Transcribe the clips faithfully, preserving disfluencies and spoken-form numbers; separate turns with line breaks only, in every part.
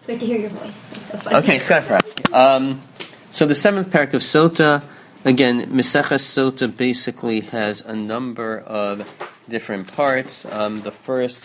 It's great to hear your voice. It's so funny.
Okay, chevra. Um, so the seventh parak of Sota, again, Maseches Sota basically has a number of different parts. Um, the first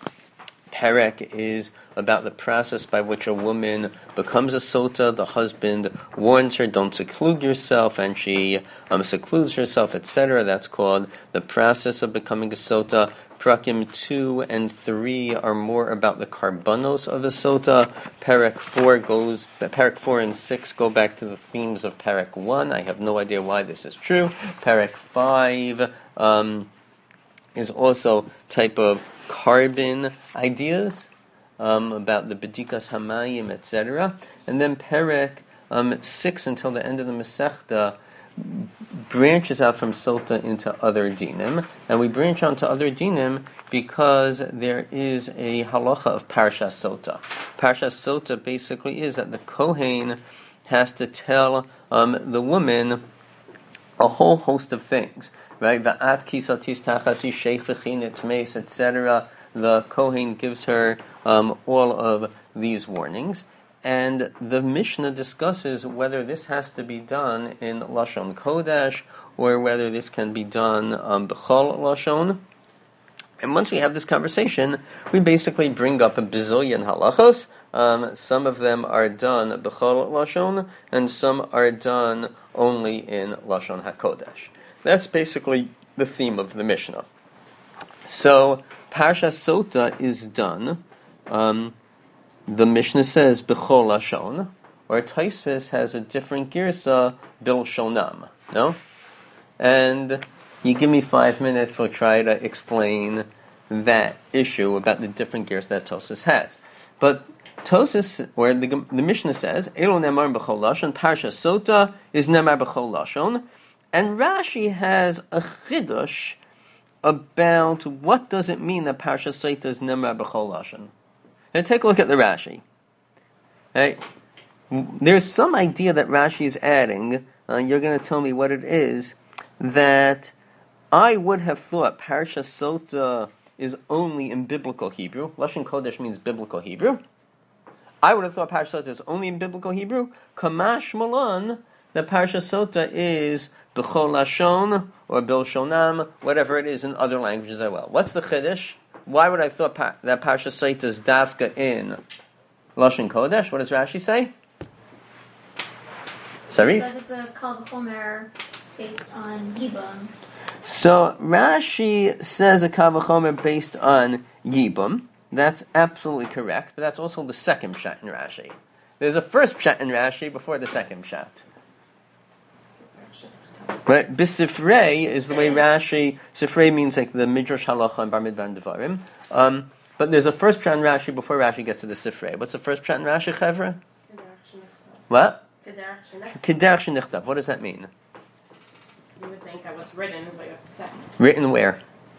parak is about the process by which a woman becomes a sota. The husband warns her, don't seclude yourself, and she um, secludes herself, et cetera. That's called the process of becoming a sota. Prakim two and three are more about the karbanos of a sota. Parak four goes, Parak four and six go back to the themes of Parak one. I have no idea why this is true. Parak five um, is also type of carbon ideas um, about the bedikas hamayim, et cetera. And then Parak um, six until the end of the Masechta branches out from Sota into other dinim, and we branch on to other dinim because there is a halacha of Parshas Sota. Parshas Sota basically is that the Kohen has to tell um, the woman a whole host of things, right? Va'at kisatis tachasi sheikh v'chinet meis, et cetera. The Kohen gives her um, all of these warnings. And the Mishnah discusses whether this has to be done in Lashon Kodesh or whether this can be done um, B'chol Lashon. And once we have this conversation, we basically bring up a bazillion halachos. Um, some of them are done B'chol Lashon, and some are done only in Lashon HaKodesh. That's basically the theme of the Mishnah. So, Parshas Sota is done. Um, The Mishnah says B'chol Lashon, or Taisvis has a different girsa, Bil Shonam. No? And you give me five minutes, we'll try to explain that issue about the different girsa that Tosas has. But Tosas, where the, the Mishnah says, Elo Nemar B'chol Lashon, Parshas Sota is Nemar B'chol Lashon, and Rashi has a chidush about what does it mean that Parshas Sota is Nemar B'chol Lashon. Now take a look at the Rashi. Right? There's some idea that Rashi is adding, uh, you're going to tell me what it is, that I would have thought Parashas Sota is only in biblical Hebrew. Lashon Kodesh means biblical Hebrew. I would have thought Parashas Sota is only in biblical Hebrew. Kamash Malan, that Parashas Sota is B'chol Lashon, or Bil Shonam, whatever it is in other languages as well. What's the Chiddush? Why would I have thought pa- that Parshas Sota is dafka in Lashon Kodesh? What does Rashi say? Sarit?
It says it's a kal v'chomer based on Yibum.
So Rashi says a kal v'chomer based on Yibum. That's absolutely correct, but that's also the second pshat in Rashi. There's a first pshat in Rashi before the second pshat. Right, B'sifrei is the way Rashi. Sifrei means like the Midrash Halacha and Bar Midbar and Devarim. Um, but there's a first pshat in Rashi before Rashi gets to the Sifrei. What's the first pshat in Rashi, Chevra? What? Kederach shenichtav. What does that mean?
You would think that what's written is what you have to say.
Written where?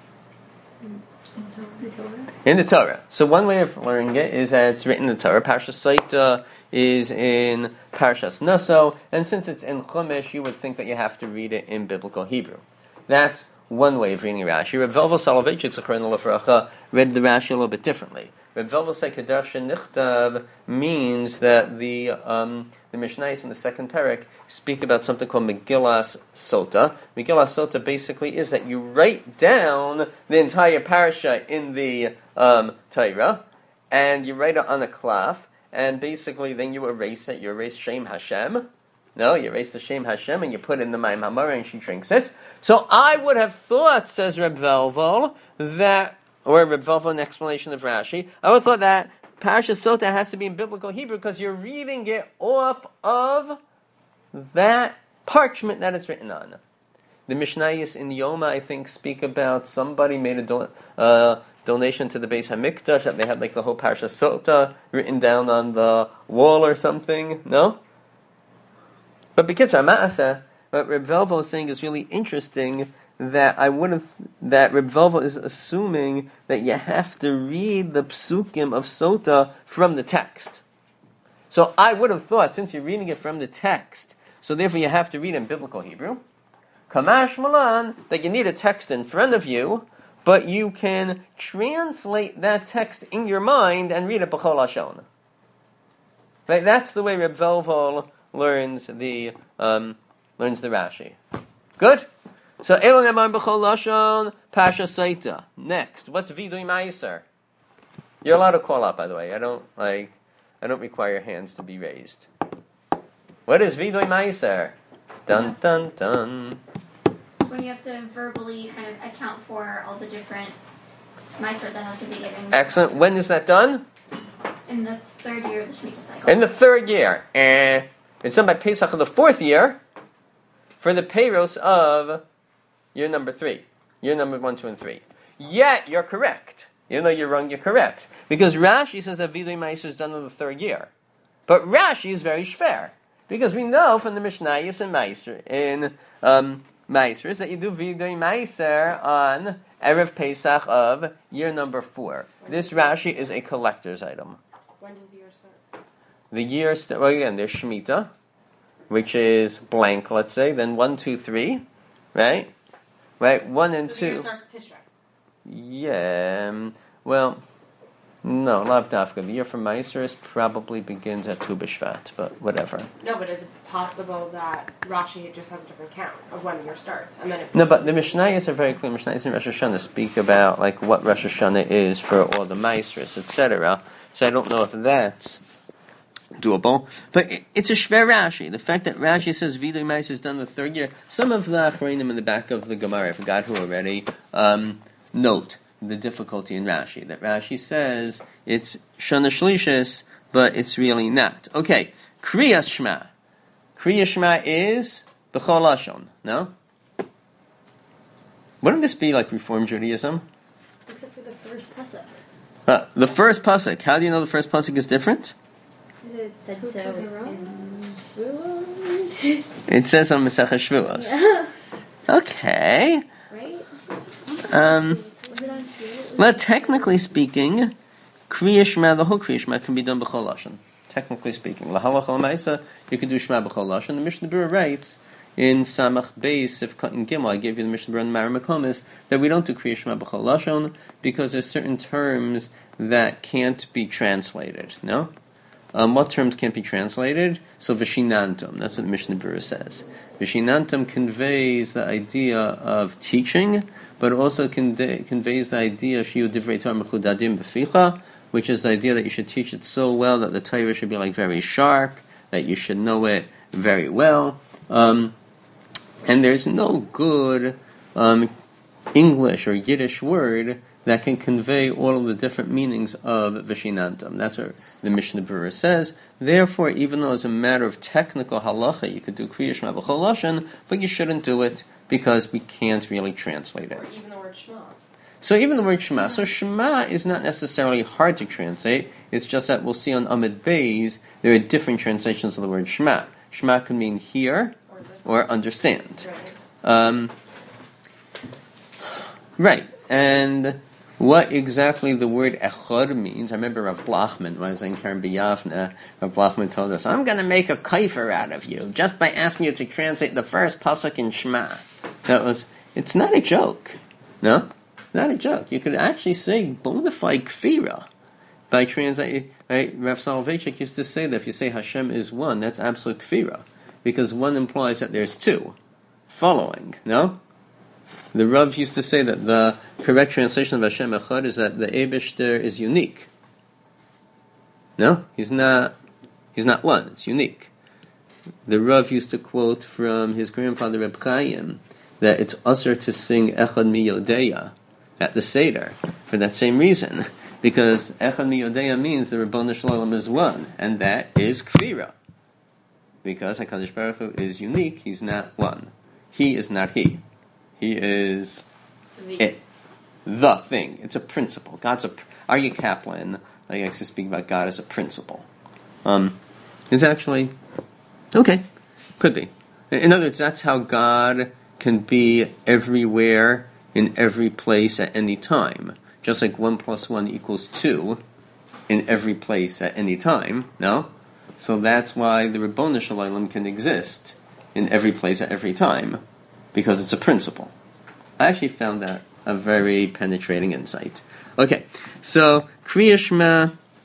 In the Torah. So one way of learning it is that it's written in the Torah. Parshas Sota is in Parshas Naso, and since it's in Chumash, you would think that you have to read it in biblical Hebrew. That's one way of reading Rashi. Reb Velvel Soloveitchik Zechron Lefracha read the Rashi a little bit differently. Reb Velvel said Kederach shenichtav means that the um, the Mishnayos in the second parak speak about something called Megillas Sota. Megillas Sota basically is that you write down the entire parasha in the um, Torah, and you write it on a cloth, and basically then you erase it. You erase Shem Hashem. No, you erase the Shem Hashem and you put it in the Mayim Hamara and she drinks it. So I would have thought, says Reb Velvel, that, or Reb Velvel, an explanation of Rashi, I would have thought that Parashas Sota has to be in biblical Hebrew because you're reading it off of that parchment that it's written on. The Mishnayos in Yoma, I think, speak about somebody made a do- uh, donation to the Beis HaMikdash, that they had like the whole Parashas Sota written down on the wall or something. No? But B'kitzur Ma'aseh, what Reb Velvel is saying is really interesting, that I would have, that Reb Velvel is assuming that you have to read the psukim of Sota from the text. So I would have thought, since you're reading it from the text, so therefore you have to read in biblical Hebrew, Kamash Malan, that you need a text in front of you, but you can translate that text in your mind and read it B'chol Lashon. Right? That's the way Reb Zolval learns the um, learns the Rashi. Good. So Elon Eman B'chol Lashon Pasha Saita. Next, what's Vidui Meiser? You're allowed to call up, by the way. I don't like. I don't require hands to be raised. What is Vidui Meiser? Dun dun dun.
When you have to verbally kind of account for all the different meiser that have to be given.
Excellent. When is that done?
In the third year of the Shemitah cycle.
In the third year. And it's done by Pesach of the fourth year for the payros of year number three. Year number one, two, and three. Yet, you're correct. Even though you're wrong, you're correct. Because Rashi says that Vidui Meiser is done in the third year. But Rashi is very shver. Because we know from the Mishnayos and Meiser, in um, Meisers, that you do Vidui Meiser on Erev Pesach of year number four. This Rashi is a collector's item.
When does the year start?
The year, st- well again, there's Shemitah, which is blank, let's say, then one, two, three, right? Right, one and
so
two.
The year starts Tishrei.
Yeah, um, well, no, Lav Dafka. The year for Meisers probably begins at Tu B'Shvat, but whatever.
No, but is it possible that Rashi just has a different count of when the year starts, and then it?
No, but the Mishnayos are very clear. Mishnayos and Rosh Hashanah speak about like what Rosh Hashanah is for all the Meisers, et cetera. So I don't know if that's doable, but it, it's a shver Rashi. The fact that Rashi says Vidui Meiser is done the third year. Some of the Achronim in the back of the Gemara, I forgot who already, um, note the difficulty in Rashi. That Rashi says it's Shana Shlishis, but it's really not. Okay, Kriyas Shema. Kriyas Shema is B'chol Lashon. No? Wouldn't this be like Reform Judaism?
Except for the first pasuk.
Uh, the first pasuk. How do you know the first pasuk is different?
It said
Who
so
took it
in
Shavuot?
It says on Masechah Shavuos.
Yeah.
Okay.
Right?
Um,
Was it on Shavuot?
well, technically speaking, Kriya Shema, the whole Kriya Shema can be done b'chol lashon. Technically speaking, lahalacha l'maisa, you can do Shema b'chol lashon. The Mishnah Berurah writes in Samach Beis Sifkat and Gimel, I gave you the Mishnah Berurah in Mara Makomis, that we don't do Kriya Shema b'chol lashon because there's certain terms that can't be translated. No. Um, what terms can't be translated? So Vishinantum, that's what the Mishnah Berurah says. Vishinantum conveys the idea of teaching, but also conve- conveys the idea Shiu Divrei Torah Mechudadim B'ficha, which is the idea that you should teach it so well that the Torah should be like very sharp, that you should know it very well. Um, and there's no good um, English or Yiddish word that can convey all of the different meanings of Vishinantam. That's what the Mishnah Berurah says. Therefore, even though as a matter of technical halacha, you could do Kriya Shema b'chol lashon, but you shouldn't do it because we can't really translate it.
Or even the word Shema.
So even the word Shema. So Shema is not necessarily hard to translate. It's just that we'll see on Amid Beis, there are different translations of the word Shema. Shema can mean hear
Or, listen.
or understand.
Right.
Um, right. And what exactly the word echad means, I remember Rav Blachman, when I was in Karen B'Yavne, Rav Blachman told us, I'm going to make a kaifer out of you, just by asking you to translate the first pasuk in Shema. That was, it's not a joke. No? Not a joke. You could actually say bona fide kfira by translating, right? Rav Soloveitchik used to say that if you say Hashem is one, that's absolute kfira, because one implies that there's two following, no? The Rav used to say that the correct translation of Hashem Echad is that the Eibishter is unique. No, he's not. He's not one. It's unique. The Rav used to quote from his grandfather Reb Chaim that it's usher to sing Echad Mi Yodeya at the Seder for that same reason, because Echad Mi Yodeya means the Ribono Shel Olam is one, and that is Kfira. Because HaKadosh Baruch Hu is unique, he's not one. He is not he. He is
The,
it, the thing. It's a principle. God's a. Aryeh Kaplan likes to speak about God as a principle. Um, it's actually okay. Could be. In other words, that's how God can be everywhere, in every place, at any time. Just like one plus one equals two, in every place at any time. No, so that's why the Ribono Shel Olam can exist in every place at every time. Because it's a principle. I actually found that a very penetrating insight. Okay, so Kriya Shema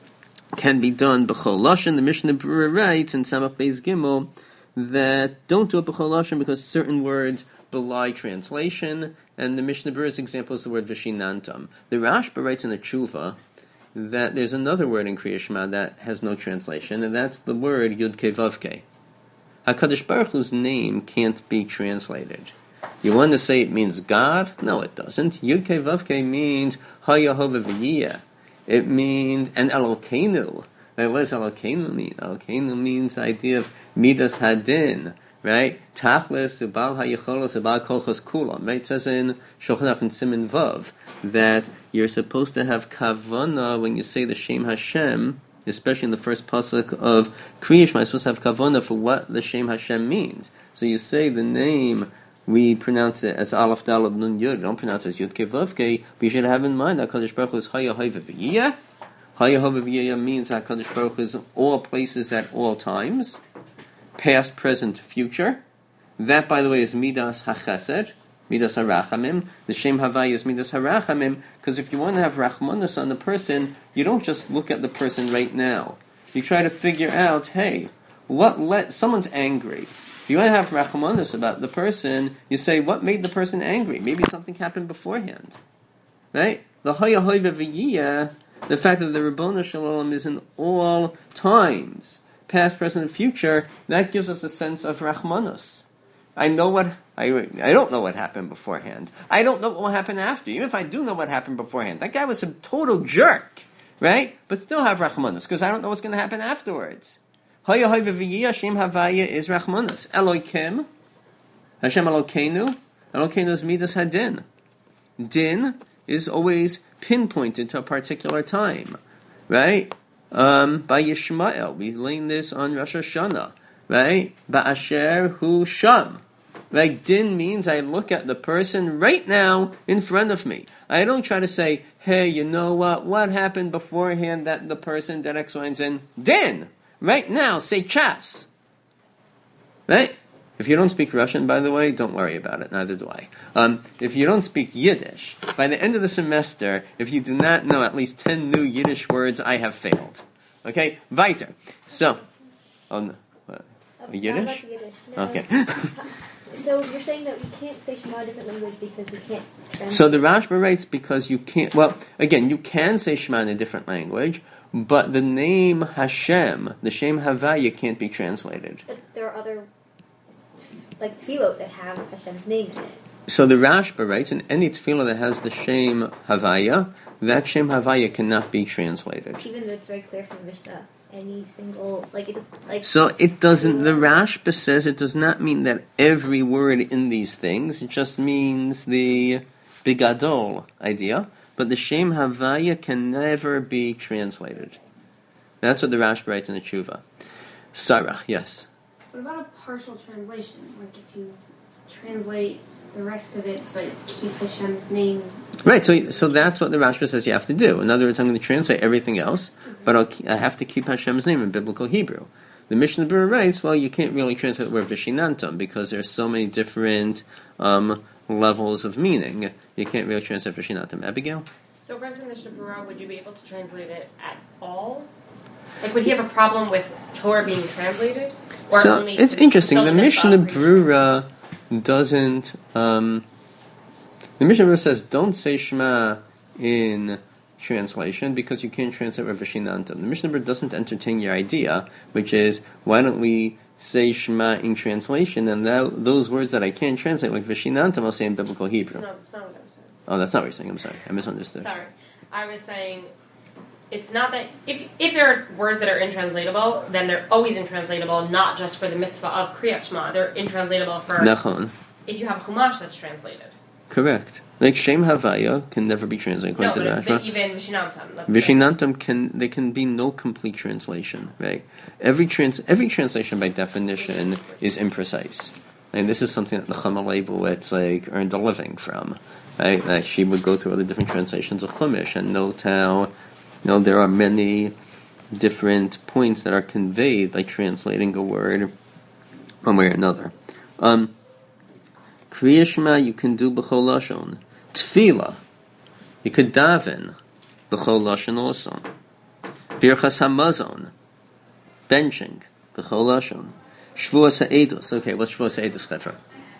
can be done b'chol lashon. The Mishnah Berurah writes in Samach Beis Gimel that don't do it b'chol lashon because certain words belie translation, and the Mishnah Berurah's example is the word vishinantam. The Rashba writes in the Tshuva that there's another word in Kriya Shema that has no translation, and that's the word Yud Kei Vav Kei. HaKadosh Baruch Hu's name can't be translated. You want to say it means God? No, it doesn't. Yud Kei Vav Kei means Hayahova V'yiyah. It means, and Elokeinu. Right? What does Elokeinu mean? Elokeinu means the idea of Midas Hadin, right? Tachlis, Ubal HaYicholos, Ubal Kolchos Kulam. Right? It says in Shulchan Aruch and Siman Vav that you're supposed to have Kavana when you say the Shem Hashem, especially in the first pasuk of Kriya Shema, you're supposed to have Kavana for what the Shem Hashem means. So you say the name, we pronounce it as Aleph Daled Nun Yud. We don't pronounce it as Yud Kei Vav Kei. But you should have in mind that HaKadosh Baruch Hu is Hayahova V'yiyah. Hayahova V'yiyah means that HaKadosh Baruch Hu is in all places at all times, past, present, future. That, by the way, is Midas HaChesed, Midas HaRachamim. The Shem Havai is Midas HaRachamim, because if you want to have Rachmanas on the person, you don't just look at the person right now. You try to figure out, hey, what let someone's angry. If you want to have Rachmanas about the person, you say, what made the person angry? Maybe something happened beforehand. Right? The Hayahova V'yiyah, the fact that the Ribono Shel Olam is in all times, past, present, and future, that gives us a sense of Rachmanos. I know what, I, I don't know what happened beforehand. I don't know what will happen after. Even if I do know what happened beforehand. That guy was a total jerk, right? But still have Rachmanos, because I don't know what's going to happen afterwards. Hayahova V'yiyah, Shem Havaya is Rachmanos. Elokim, Hashem Elokeinu, Elokeinu is Midas Hadin. Din is always pinpointed to a particular time, right? Um, by Yishmael, we learn this on Rosh Hashanah, right? Ba'asher hu sham. Right? Din means I look at the person right now in front of me. I don't try to say, hey, you know what? What happened beforehand that the person did X, Y, and Z? Din! Right now, say chas. Right? If you don't speak Russian, by the way, don't worry about it. Neither do I. Um, if you don't speak Yiddish, by the end of the semester, if you do not know at least ten new Yiddish words, I have failed. Okay? Weiter. So, oh no. What? Yiddish?
Yiddish. No.
Okay.
So you're saying that you can't say Shema in a different language because you can't translate?
So the Rashba writes because you can't, well, again, you can say Shema in a different language, but the name Hashem, the Shem Havaya, can't be translated.
But there are other, like, tefillot that have Hashem's name in it.
So the Rashba writes, in any tefillah that has the Shem Havaya, that Shem Havaya cannot be translated.
Even though it's very clear from the Mishnah. Any single, like, it's like...
So it doesn't, the Rashba says it does not mean that every word in these things, it just means the bigadol idea, but the Shem Havaya can never be translated. That's what the Rashba writes in the Tshuva. Sarah, yes?
What about a partial translation? Like if you translate the rest of it, but keep Hashem's name.
Right, so so that's what the Rashba says you have to do. In other words, I'm going to translate everything else, mm-hmm. but I'll, I have to keep Hashem's name in biblical Hebrew. The Mishnah Berurah writes, well, you can't really translate the word Vishinantam because there's so many different um, levels of meaning. You can't really translate Vishinantam. Abigail?
So according to Mishnah Berurah, would you be able to translate it at all? Like, would he have a problem with Torah being translated? Or
So
only
it's
to
interesting. The
fulfill
Mishnah
mitzvah?
Berurah doesn't. Um, the Mishnah Berurah says don't say Shema in translation because you can't translate Rav Vishinantam. The Mishnah Berurah doesn't entertain your idea, which is why don't we say Shema in translation and that, those words that I can't translate like Vishinantam I'll say in biblical Hebrew.
No, that's not what I was saying.
Oh, that's not what you're saying. I'm sorry. I misunderstood.
Sorry. I was saying it's not that if if there are words that are intranslatable, then they're always intranslatable, not just for the mitzvah of Kriyat Shema. They're intranslatable for
Nachon.
if you have a Chumash that's translated.
Correct. Like Shem Havaya can never be translated
No,
according
but,
to the
but
Rashba.
even Vishinantam. that's-
Vishinantam can there can be no complete translation, right? Every trans every translation by definition is imprecise, and this is something that the Chama Leibowitz like earned a living from, right? Like she would go through all the different translations of Chumash and note how, you know, there are many different points that are conveyed by translating a word one way or another. Um, Kriya Shema you can do b'chol lashon. Tefillah you could daven b'chol lashon also. Birchas Hamazon, benching, b'chol lashon. Shvuas ha'edus. Okay, what's Shvuas ha'edus, Chefra?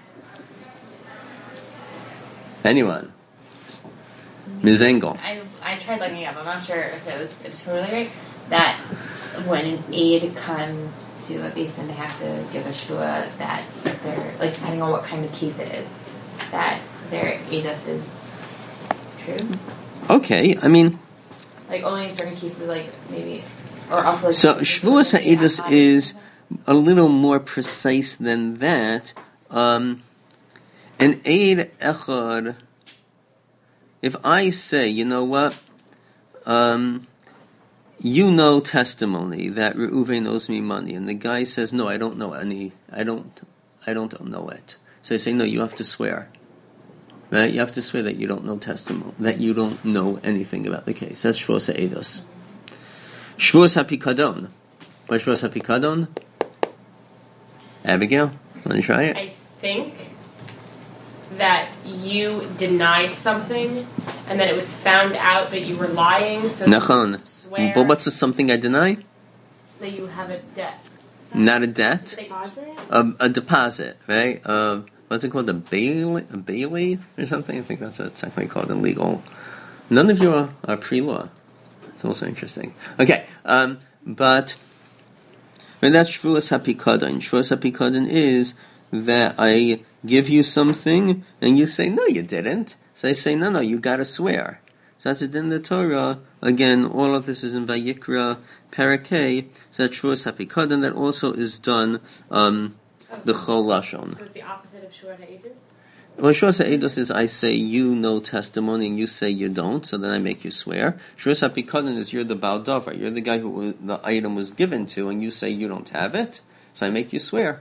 Anyone? Miz Engel.
I I tried looking it up. I'm not sure if it was totally right. That when an aide comes to a basin, they have to give a shvua that they're like depending on what kind of case it is, that their edus is true.
Okay, I mean.
Like only in certain cases, like maybe, or also. Like
So Shvuas ha'edus is a little more precise than that. Um, an aid echad. If I say, you know what, um, you know testimony that Reuven owes me money, and the guy says, no, I don't know any, I don't, I don't know it. So I say, no, you have to swear, right? You have to swear that you don't know testimony, that you don't know anything about the case. That's Shvuas ha'edus. Shvuas ha'pikadon. What's Shvuas ha'pikadon? Abigail, want to try it?
I think that you denied something and then it was found out that you were lying, so
Nachon.
you swear
But what's the something I deny?
that you have a debt.
Not a debt,
Deposit?
a, a deposit, right? Uh, what's it called? A bailey, a bailey or something? I think that's what it's technically called in legal. None of you are, are pre-law. It's also interesting. Okay, um, but and that's Shvuas ha'pikadon. Shvuas ha'pikadon is that I give you something and you say, no, you didn't. So I say, no, no, you gotta swear. So that's it in the Torah. Again, all of this is in Vayikra Parakeh. So that's Shvuas ha'pikadon. That also is done um, the Chol Lashon.
So it's the opposite of Shvuas ha'edus?
Well, Shvuas ha'edus is I say you know testimony and you say you don't, so then I make you swear. Shvuas ha'pikadon is you're the Baal Davar, you're the guy who was, the item was given to, and you say you don't have it, so I make you swear.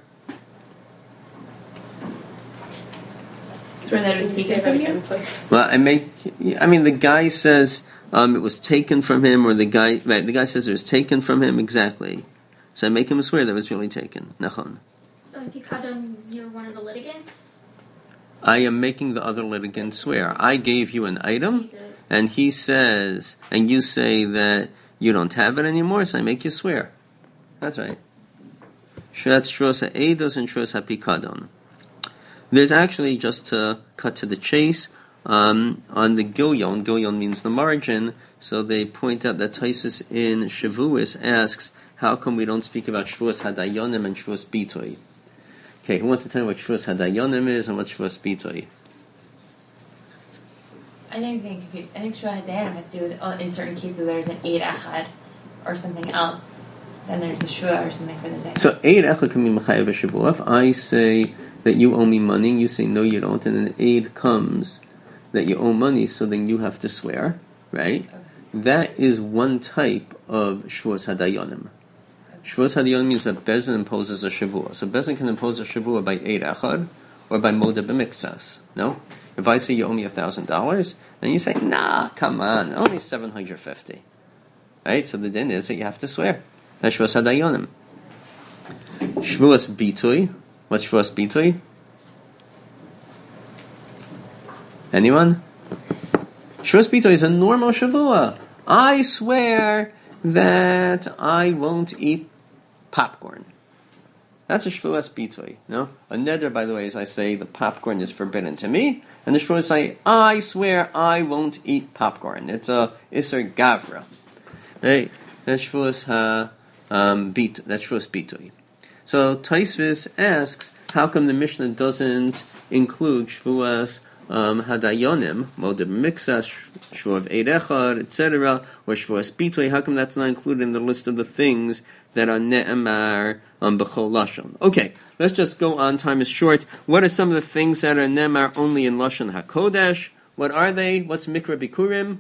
swear that it was
Can you say
taken
that
from
again,
you.
please?
Well, I make. I mean, the guy says um, it was taken from him, or the guy. Right, the guy says it was taken from him exactly. So I make him swear that it was really taken. Nachon.
So in Pikadon, you're one of the litigants?
I am making the other litigant swear. I gave you an item,
He did.
and he says, and you say that you don't have it anymore, so I make you swear. That's right. That's Shvuas ha'edus and Shvuas ha'pikadon. There's actually, just to cut to the chase, um, on the Gilyon, Gilyon means the margin, so they point out that Taisus in Shavuos asks, how come we don't speak about Shvuas hadayonim and Shvuas bitoi? Okay, who wants to tell me what Shvuas hadayonim is and what Shvuas bitoi?
I think I'm getting confused. I think shvua hadayanim has to do with uh, in certain cases there's an eid echad or something else. Then there's a shvua or something for the day.
So, Eid echad can be mechayev Shavuot. If I say that you owe me money, you say no, you don't, and an aid comes that you owe money, so then you have to swear, right?
Okay.
That is one type of Shvuas hadayonim. Shvuas hadayonim means that Bezin imposes a Shavuot. So Bezin can impose a Shavuot by Eid echad or by Moda b'miktsas. No? If I say you owe me a thousand dollars, and you say, nah, come on, only seven hundred fifty. Right? So the din is that you have to swear. That's Shvuas hadayonim. Shvuas bitui. What's Shvuas bitui? Anyone? Shvuas bitui is a normal Shavua. I swear that I won't eat popcorn. That's a Shvuas bitui. No? A neder, by the way, is I say the popcorn is forbidden to me, and the Shvuas say, I swear I won't eat popcorn. It's a Isser Gavra. Right? That's Shvuas ha um bit that's Shvuas bitui. So Taisvis asks, how come the Mishnah doesn't include Shvuas um, Hadayonim, Modib Mixas, Shvuav Eid Echad, et cetera, or Shvuas Bitui? How come that's not included in the list of the things that are Ne'emar um, B'chol Lashon? Okay, let's just go on. Time is short. What are some of the things that are Ne'emar only in Lashon HaKodesh? What are they? What's Mikra Bikurim?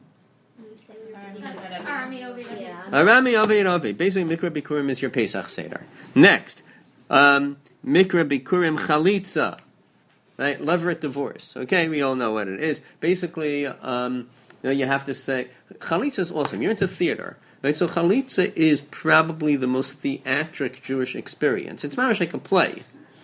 That's Army over there.
Yeah.
Arami Oved Oved. Basically, Mikra Bikurim is your Pesach Seder. Next, um, Mikra Bikurim Chalitza. Right? Levirate divorce. Okay, we all know what it is. Basically, um, you know, you have to say, Chalitza is awesome. You're into theater. Right? So Chalitza is probably the most theatric Jewish experience. It's not like a play.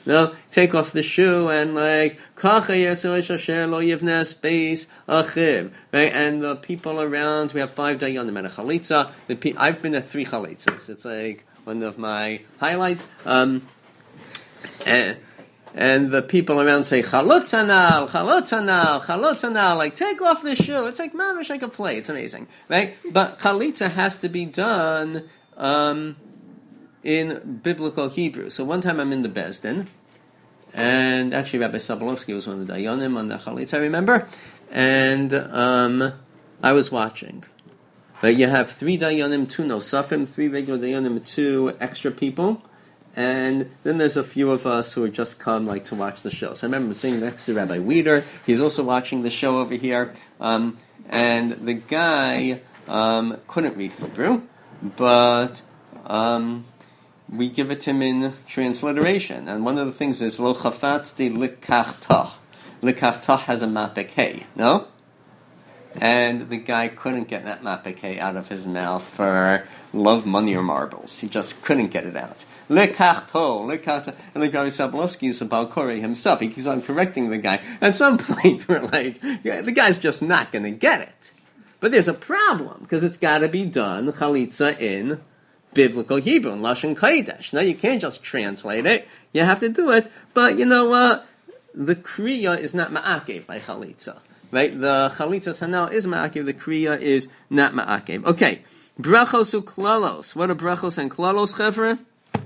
No, take off the shoe and like kacha yesel shasher lo yivnes beis achiv. Right, and the people around. We have five dayanim and a chalitza. The pe- I've been at three chalitzas. It's like one of my highlights. Um, and, and the people around say chalutz anal, chalutz anal, chalutz anal. Like take off the shoe. It's like mamish like a play. It's amazing, right? But chalitza has to be done. Um, in biblical Hebrew. So one time I'm in the Beis Din, and actually Rabbi Sobolowski was one of the Dayanim on the Chalitz, I remember, and um, I was watching. But you have three Dayanim, two Nosafim, three regular Dayanim, two extra people, and then there's a few of us who had just come like to watch the show. So I remember sitting next to Rabbi Weider. He's also watching the show over here, um, and the guy um, couldn't read Hebrew, but um, we give it to him in transliteration. And one of the things is, lo chafatzti likachta. Likachta has a mapik hey, no? And the guy couldn't get that mapik hey out of his mouth for love, money, or marbles. He just couldn't get it out. Likachto, likachta. And the guy Sobolowski is a Balkori himself. He keeps on correcting the guy. At some point, we're like, yeah, the guy's just not going to get it. But there's a problem, because it's got to be done, chalitza, in biblical Hebrew, in Lashon Kodesh. Now, you can't just translate it. You have to do it. But, you know what? The Kriya is not ma'akev by Chalitza. Right? The Chalitza Sanal is ma'akev. The Kriya is not ma'akev. Okay. Brachos uklalos. What are brachos and klalos, chevra?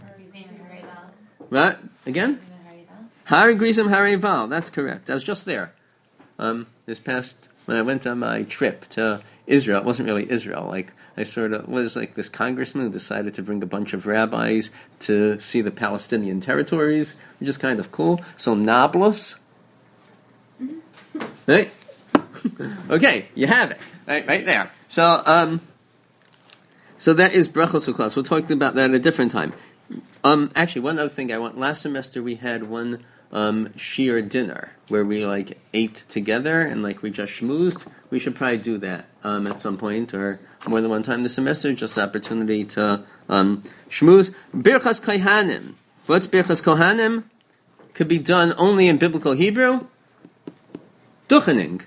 Right? Again? Hari Grisim Hari Val. That's correct. I was just there. Um, this past, when I went on my trip to Israel, it wasn't really Israel, like, I sort of was like this congressman who decided to bring a bunch of rabbis to see the Palestinian territories, which is kind of cool. So Nablus, right? Okay, you have it right, right there. So, um, so that is brachos uklas. We'll talk about that at a different time. Um, actually, one other thing I want. Last semester we had one um sheer dinner where we like ate together and like we just schmoozed. We should probably do that um at some point or more than one time this semester. Just the opportunity to um schmooze. Birchas Kohanim. What's Birchas Kohanim? Could be done only in biblical Hebrew. Duchening.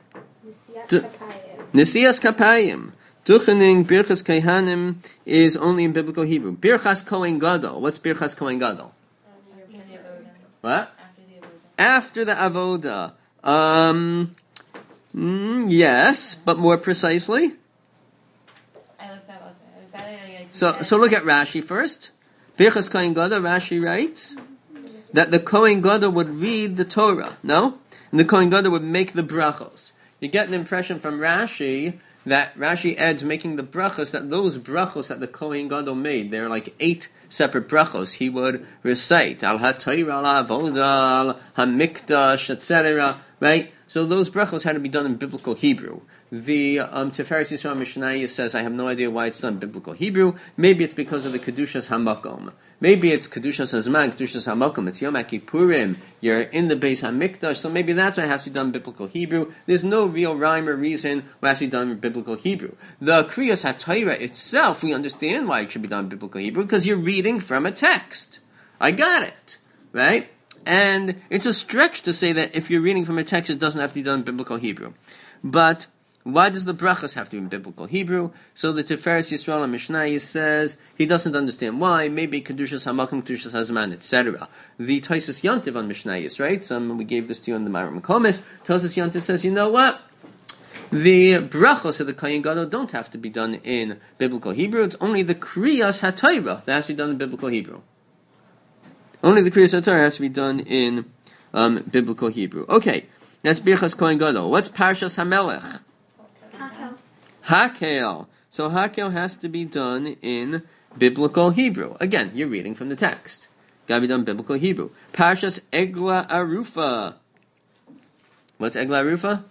Nisias Kapayim. Duchening Birchas Kohanim is only in biblical Hebrew. Birchas Kohen Gadol. What's Birchas Kohen Gadol? What? After the avoda. Um, mm, yes, but more precisely.
I looked up also. Is that like
So, so look at Rashi first. Birchas Kohen Gadol, Rashi writes that the Kohen Gadol would read the Torah, no? And the Kohen Gadol would make the brachos. You get an impression from Rashi that Rashi adds making the brachos, that those brachos that the Kohen Gadol made, they're like eight separate brachos. He would recite al ha-Torah, al ha-avoda, al ha-mikdash, et cetera. Right? So those brachos had to be done in biblical Hebrew. The um, Tiferes Yisrael Mishnayos says, I have no idea why it's done in biblical Hebrew. Maybe it's because of the Kedushas HaMakom. Maybe it's Kedushas HaZman, Kedushas HaMakom. It's Yom HaKippurim. You're in the Beis HaMikdash. So maybe that's why it has to be done in biblical Hebrew. There's no real rhyme or reason why it has to be done in biblical Hebrew. The Kriyas HaTorah itself, we understand why it should be done in biblical Hebrew, because you're reading from a text. I got it. Right? And it's a stretch to say that if you're reading from a text, it doesn't have to be done in biblical Hebrew. But why does the brachas have to be in biblical Hebrew? So the Tiferes Yisrael Mishnayos says he doesn't understand why. Maybe Kedushas HaMakom, Kedushas HaZman, et cetera. The Tosfos Yontiv on Mishnayos, right? Um, we gave this to you in the Ma'arim Komis. Tosfos Yontiv says, you know what? The brachos of the Kohen Gadol don't have to be done in biblical Hebrew. It's only the Kriyas HaTorah that has to be done in biblical Hebrew. Only the Kriyas HaTorah has to be done in um, biblical Hebrew. Okay, that's Birchas Kohen Gadol. What's Parshas HaMelech?
Hakel.
Hakel. So Hakel has to be done in biblical Hebrew. Again, you're reading from the text. Got to be done in biblical Hebrew. Parshas Egla Arufa. What's Egla Arufa?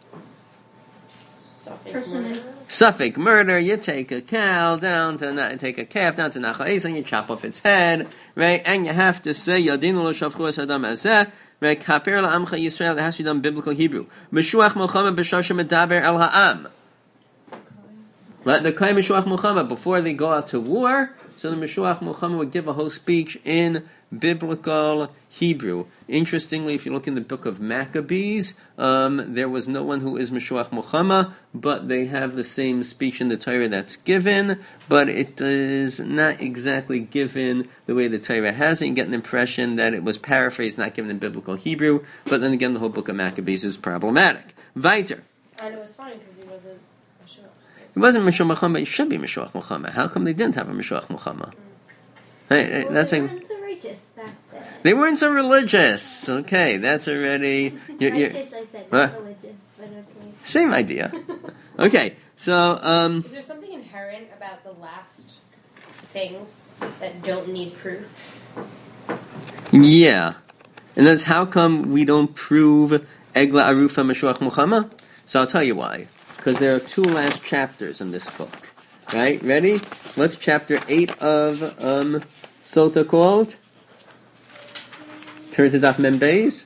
Person is
Suffolk murder. You take a cow down to take a calf down to Nachal and you chop off its head, right? And you have to say Yadinu lo shafchu es adam hazeh. Right? Kaper la'amcha Yisrael. That has to be done in biblical Hebrew. Meshuach Milchama b'shasha medaber el ha'am. Right? The Kohen Meshuach Milchama, before they go out to war, So the Meshuach Milchama would give a whole speech in biblical Hebrew. Interestingly, if you look in the book of Maccabees, um, there was no one who is Meshuach Milchama, but they have the same speech in the Torah that's given, but it is not exactly given the way the Torah has it. You get an impression that it was paraphrased, not given in biblical Hebrew, but then again, the whole book of Maccabees is problematic. Weiter.
And it was fine because he wasn't Meshuach.
It wasn't Meshuach Milchama, it should be Meshuach Milchama. How come they didn't have a Meshuach Milchama? Mm. Hey, hey,
Well,
that's
they
like,
weren't so righteous back then.
they weren't so religious. Okay, that's already... You're, you're,
Righteous, I said,
What?
not religious, but okay.
same idea. Okay, so... Um,
Is there something inherent about the last things that don't need proof?
yeah. And that's how come we don't prove Egla Arufa Meshuach Milchama? So I'll tell you why. Because there are two last chapters in this book. Right? Ready? What's chapter eight of um, Sota called? Turn to Daf Mem Beis.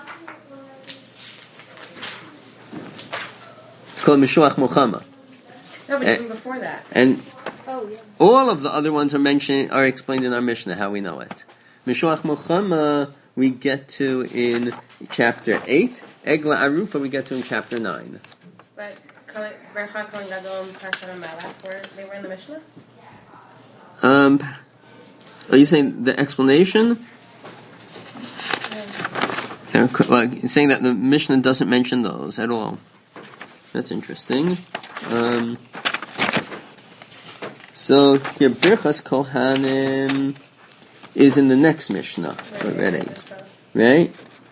It's called Meshuach Milchama.
No, but
Eh.
even before that.
And
Oh, yeah.
all of the other ones are mentioned, are explained in our Mishnah, how we know it. Meshuach Milchama we get to in chapter eight. Egla Arufa we get to in chapter nine.
But Bercha Kohen Gadol and Parshat Melech, were they were in the Mishnah?
Um, are you saying the explanation? Uh, like, saying that the Mishnah doesn't mention those at all. That's interesting. Um, so here, Birchas Kohanim is in the next Mishnah already, right?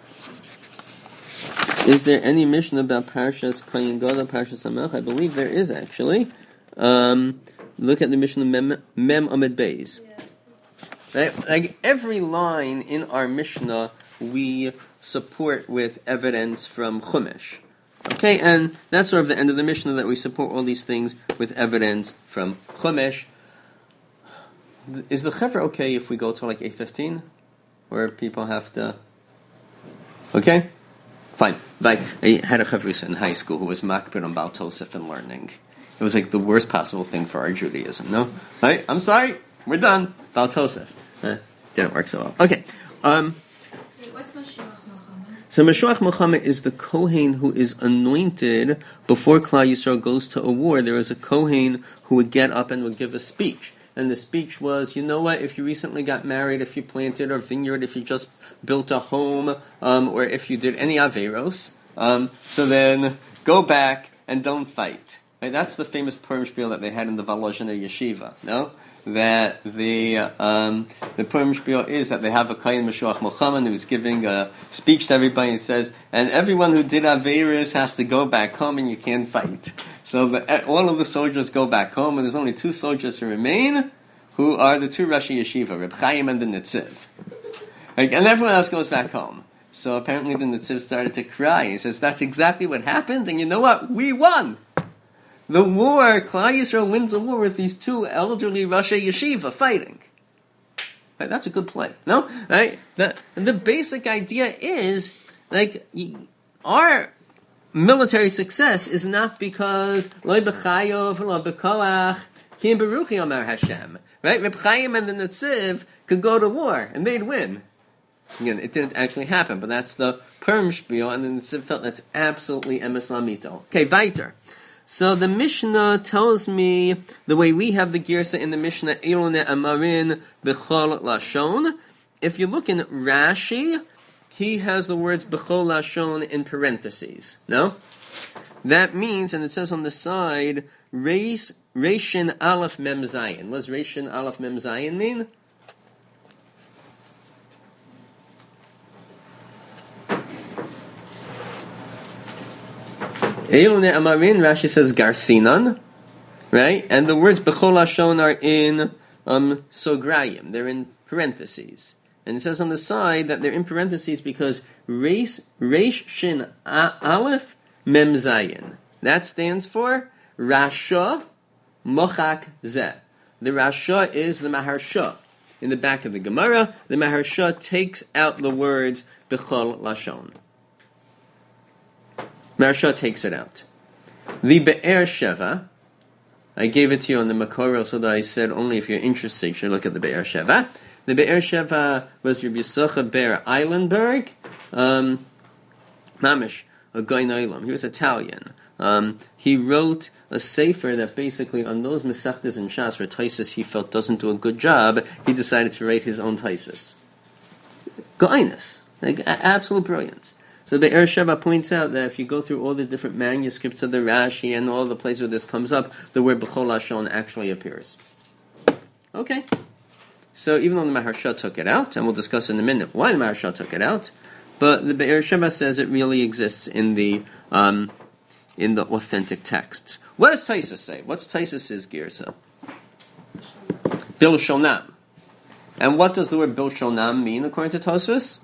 Is there any Mishnah about Parshas Kohen Gadol, Parshas Melech? I believe there is actually. Um, look at the Mishnah Mem, Mem Amid Beis. Right? Like every line in our Mishnah, we support with evidence from Chumash. Okay, and that's sort of the end of the Mishnah, that we support all these things with evidence from Chumash. Is the Chevra okay if we go to like eight fifteen? Where people have to... Okay? Fine. Like, I had a Chavrusa in high school who was makbid on Baal Tosef and learning. It was like the worst possible thing for our Judaism, no? Right? I'm sorry, we're done. Baal Tosef. Eh, didn't work so well. Okay. Um...
Wait, what's Meshuach Milchama?
So Meshuach Milchama is the Kohen who is anointed before Klal Yisrael goes to a war. There is a Kohen who would get up and would give a speech. And the speech was, you know what, if you recently got married, if you planted a vineyard, if you just built a home, um, or if you did any Averos, um, so then go back and don't fight. Right? That's the famous Purim spiel that they had in the Volozhiner Yeshiva, no? That the um, the Purim spiel is that they have a Kohen Meshuach Milchama who is giving a speech to everybody and says, and everyone who did Averis has to go back home and you can't fight. So the, all of the soldiers go back home, and there's only two soldiers who remain, who are the two Rashi Yeshiva, Reb Chaim and the Netziv. Like, and everyone else goes back home. So apparently the Netziv started to cry. He says, that's exactly what happened, and you know what? We won! The war, Klal Yisrael wins a war with these two elderly Rashi Yeshiva fighting. Right, that's a good play, no? Right? The, the basic idea is, like, our military success is not because lo b'chayov, lo b'koach, ki im beruchi Amar Hashem. Right? Reb Chaim and the Netziv could go to war, and they'd win. Again, it didn't actually happen, but that's the Purim spiel, and the Netziv felt that's absolutely emes lamito. Okay, weiter. So the Mishnah tells me, the way we have the Girsa in the Mishnah, Elone Amarin B'chol Lashon. If you look in Rashi, he has the words B'chol Lashon in parentheses. No? That means, and it says on the side, Reis, Reishin Aleph Mem Zayin. What does Reishin Aleph Mem Zayin mean? Elune Amarin, Rashi says Garsinan, right? And the words B'chol Lashon are in um, Sograyim. They're in parentheses. And it says on the side that they're in parentheses because Reish Reish Shin Aleph Mem Zayin. That stands for Rasha Mochak Zeh. The Rasha is the Maharsha. In the back of the Gemara, the Maharsha takes out the words B'chol Lashon. Maharsha takes it out. The Be'er Sheva, I gave it to you on the Makoro, so that I said only if you're interested, you should look at the Be'er Sheva. The Be'er Sheva was Rabbi Yisachar Ber Eilenberg, um, Mamish, a Goin Olam. He was Italian. Um, he wrote a sefer that basically on those Mesachtas and Shas where Taisus he felt doesn't do a good job, he decided to write his own Taisus. Goinus, like a- absolute brilliance. So the Be'er Sheva points out that if you go through all the different manuscripts of the Rashi and all the places where this comes up, the word B'chol Lashon actually appears. Okay. So even though the Maharsha took it out, and we'll discuss in a minute why the Maharsha took it out, but the Be'er Sheva says it really exists in the um, in the authentic texts. What does Taisus say? What's Taisus's girsa? Bilshonam. And what does the word Bilshonam mean according to Tosfos?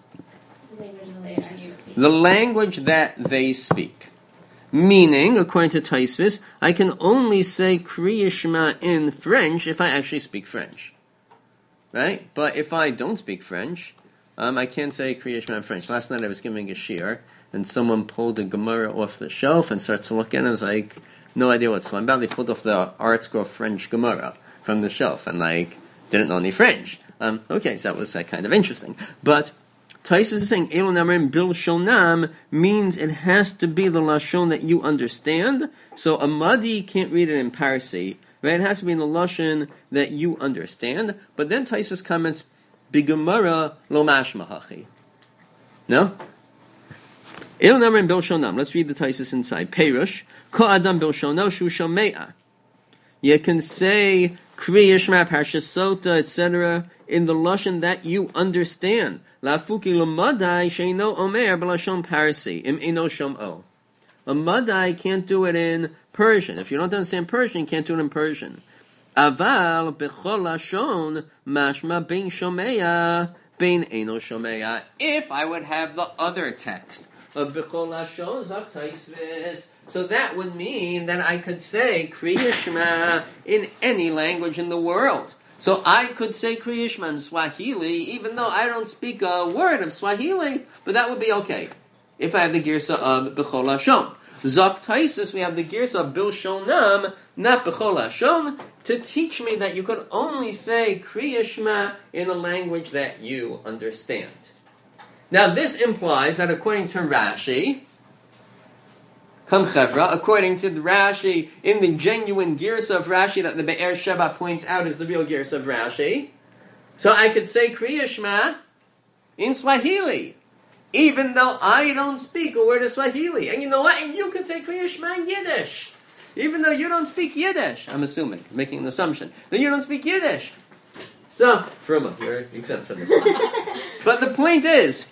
The language that they speak. Meaning, according to Tosfos, I can only say Kriya Shema in French if I actually speak French. Right? But if I don't speak French, um, I can't say Kriya Shema in French. Last night I was giving a shiur, and someone pulled a Gemara off the shelf and starts to look at it, and I was like, no idea what's going on. They pulled off the Art Scroll French Gemara from the shelf, and like, didn't know any French. Um, okay, so that was uh, kind of interesting. But Taisus is saying, Elon Amrim Bil Shonam means it has to be the Lashon that you understand. So a Madi can't read it in Parsi, right? It has to be in the Lashon that you understand. But then Taisus comments, Bigamara lo mashmahachi. No? Elon Amrim Bil Shonam. Let's read the Taisus inside. Perush, Ko Adam Bil Shono Shu Shome'a. You can say Kriya Shema, Parshas Sota, et cetera in the lashon that you understand. Lafuki l'madai sheino omer b'lashon Parsi im eno shom'o. A madai can't do it in Persian. If you don't understand Persian, you can't do it in Persian. Aval b'chol lashon mashma bein shomea bein eno shomea. If I would have the other text of b'chol lashon zak taisvis, so that would mean that I could say Kriya Shema in any language in the world. So I could say Kriya Shema in Swahili, even though I don't speak a word of Swahili, but that would be okay if I have the girsa of B'chol Lashon. Zok Taisus, we have the girsa of Bilshonam, not B'chol Lashon, to teach me that you could only say Kriya Shema in a language that you understand. Now this implies that according to Rashi, according to the Rashi, in the genuine girsa of Rashi that the Be'er Sheva points out is the real girsa of Rashi, so I could say Kriya Shema in Swahili, even though I don't speak a word of Swahili. And you know what? And you could say Kriya Shema in Yiddish, even though you don't speak Yiddish. I'm assuming, making an assumption, that you don't speak Yiddish. So, Fruma, you're exempt from this one. But the point is,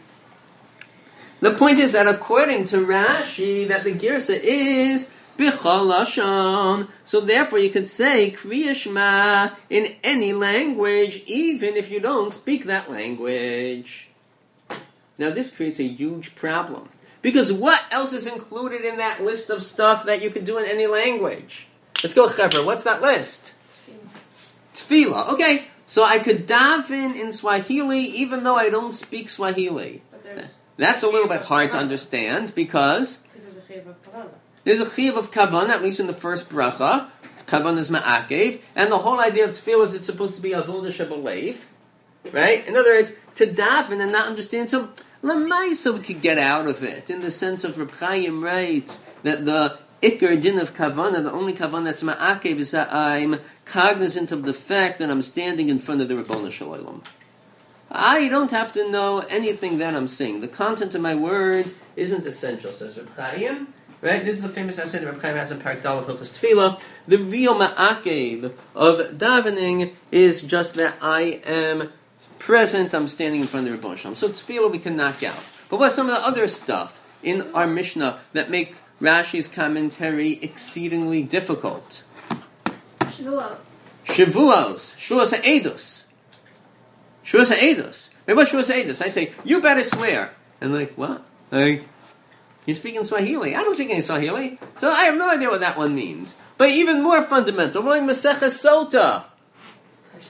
The point is that according to Rashi, that the girsa is B'chol Lashon. So therefore you could say Kriya Shema in any language, even if you don't speak that language. Now this creates a huge problem. Because what else is included in that list of stuff that you could do in any language? Let's go, Chaver. What's that list? Tefillah. Okay, so I could daven in Swahili even though I don't speak Swahili. That's a little bit hard to understand because
Because there's a chiyuv of kavanah.
there's a chiyuv of kavanah, at least in the first bracha. Kavanah is ma'akev, and the whole idea of tefillah is it's supposed to be avodah shebalev, right? In other words, to daven and not understand. So lamaisa we could get out of it in the sense of Reb Chaim writes that the ikar din of kavanah, the only kavanah that's ma'akev, is that I'm cognizant of the fact that I'm standing in front of the Ribono Shel Olam. I don't have to know anything that I'm saying. The content of my words isn't essential, says Reb Chaim. Right? This is the famous essay that Reb Chaim has in Parak Daled Hilchos Tefillah. The real ma'akev of davening is just that I am present, I'm standing in front of the Ribono Shel Olam. So Tefillah we can knock out. But what's some of the other stuff in our Mishnah that make Rashi's commentary exceedingly difficult?
Shavuot.
Shavuos. Shavuos ha'edus. Shavuos ha'edus. Hey, what's Shavuos ha'edus? I say, you better swear. And like, what? Like, you speak in Swahili. I don't speak any Swahili. So I have no idea what that one means. But even more fundamental, we're like Maseches Sota.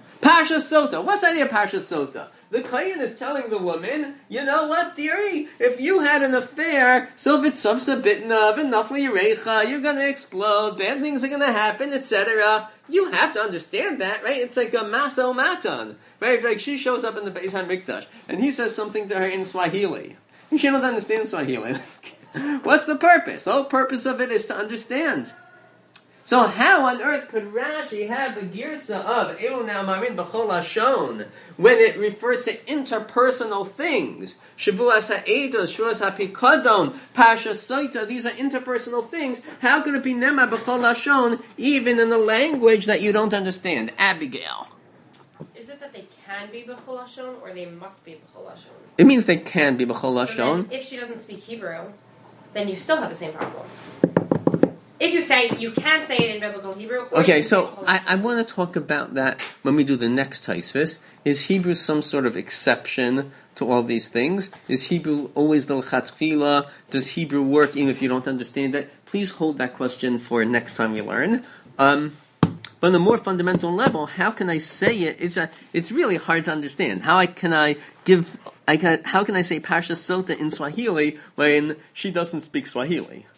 Parsha Sota. What's the idea of Parsha Sota? The Kohen is telling the woman, you know what, dearie? If you had an affair, so v'tzavsa bitna, v'nafli yirecha, you're going to explode, bad things are going to happen, et cetera. You have to understand that, right? It's like a maso matan, right? Like she shows up in the Beis HaMikdash, and he says something to her in Swahili. And she don't understand Swahili. What's the purpose? The whole purpose of it is to understand. So how on earth could Rashi have a girsa of Elu Na'amarin B'chol Hashon when it refers to interpersonal things? Shavuos Ha'edos, Shavuos Ha'pikadon, Pasha Soita, these are interpersonal things. How could it be Nema B'chol Hashon even in a language that you don't understand? Abigail.
Is it that they can be B'chol Hashon or they must be B'chol Hashon?
It means they can be B'chol
So
Hashon.
then if she doesn't speak Hebrew, then you still have the same problem. If you say you can't say it in biblical Hebrew. Or
Okay,
you can
so
say
I, I want to talk about that when we do the next Taisvis. Is Hebrew some sort of exception to all these things? Is Hebrew always the l'chatchila? Does Hebrew work even if you don't understand it? Please hold that question for next time we learn. Um, but on a more fundamental level, how can I say it? It's a, it's really hard to understand. How I, can I give? I can, how can I say Parsha Sota in Swahili when she doesn't speak Swahili?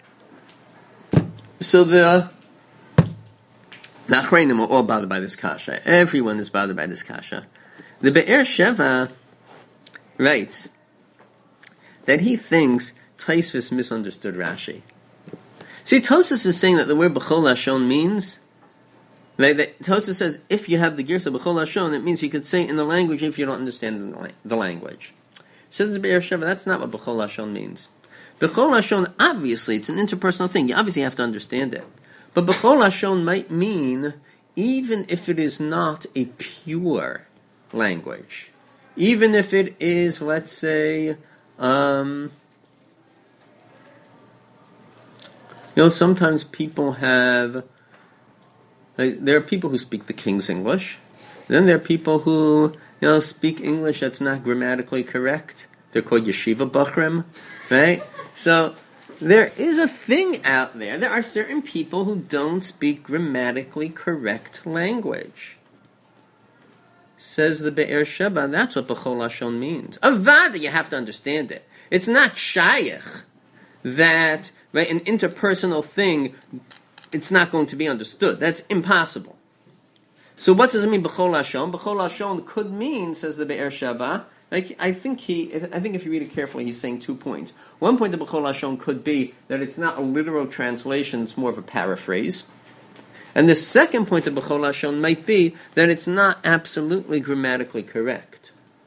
So the the Achrayim are all bothered by this kasha. Everyone is bothered by this kasha. The Be'er Sheva writes that he thinks Taisvis misunderstood Rashi. See, Tosas is saying that the word B'chol Hashon means, like that Tosas says, if you have the Girsa B'chol Hashon, it means you could say it in the language if you don't understand the language. Says the Be'er Sheva, that's not what B'chol Hashon means. B'chol Hashon, obviously, it's an interpersonal thing. You obviously have to understand it. But B'chol Hashon might mean, even if it is not a pure language, even if it is, let's say, um, you know, sometimes people have, like, there are people who speak the King's English. Then there are people who, you know, speak English that's not grammatically correct. They're called yeshiva bachrim, right? So there is a thing out there. There are certain people who don't speak grammatically correct language. Says the Be'er Sheva, that's what B'chol Hashon means. Avada, you have to understand it. It's not shayach that, right, an interpersonal thing, it's not going to be understood. That's impossible. So what does it mean, B'chol Hashon? B'chol Hashon could mean, says the Be'er Sheva, like, I think he, I think if you read it carefully, he's saying two points. One point of B'chol Hashon could be that it's not a literal translation, it's more of a paraphrase. And the second point of B'chol Hashon might be that it's not absolutely grammatically correct.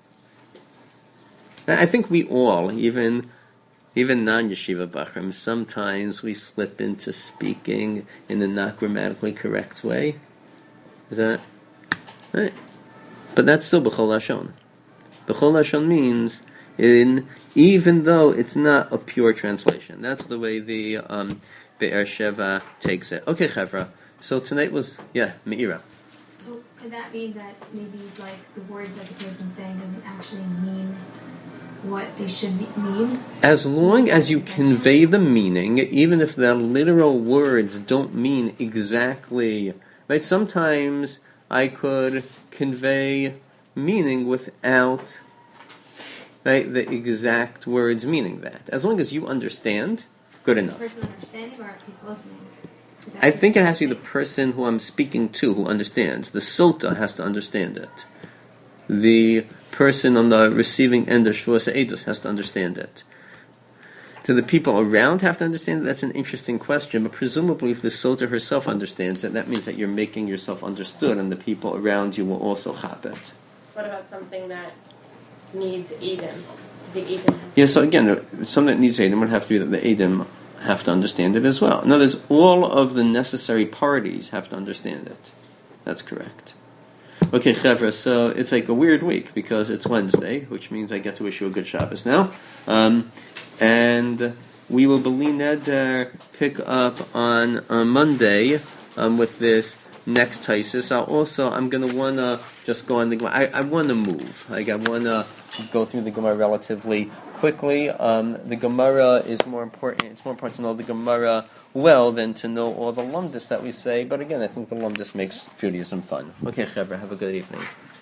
I think we all, even even non-yeshiva bachrim, sometimes we slip into speaking in a not grammatically correct way. Is that right? But that's still B'chol Hashon. B'chol Hashon means, in even though it's not a pure translation. That's the way the um, Be'er Sheva takes it. Okay, Chevra. So tonight was, yeah, Meira.
So could that mean that maybe like the words that the person's saying doesn't actually mean what they should be- mean?
As long as you convey the meaning, even if the literal words don't mean exactly, right? Sometimes I could convey meaning without, right, the exact words meaning that. As long as you understand, good enough.
The person understanding or people listening?
I think it has to be the person who I'm speaking to who understands. The sota has to understand it. The person on the receiving end of Shavuos Ha'edus has to understand it. Do the people around have to understand it? That's an interesting question, but presumably if the sota herself understands it, that means that you're making yourself understood and the people around you will also chap it.
What about something that needs Adim? The Adim.
Yeah, so again, something that needs Adim would have to be that the Adim have to understand it as well. In other words, all of the necessary parties have to understand it. That's correct. Okay, Chevra, so it's like a weird week because it's Wednesday, which means I get to wish you a good Shabbos now. Um, and we will, B'li Neder, pick up on, on Monday um, with this next Taisus. I'll also I'm gonna wanna just go on the Gemara. I, I wanna move. Like I wanna go through the Gemara relatively quickly. Um, the Gemara is more important. It's more important to know the Gemara well than to know all the lumdis that we say. But again, I think the lumdis makes Judaism fun. Okay, Chevra, have a good evening.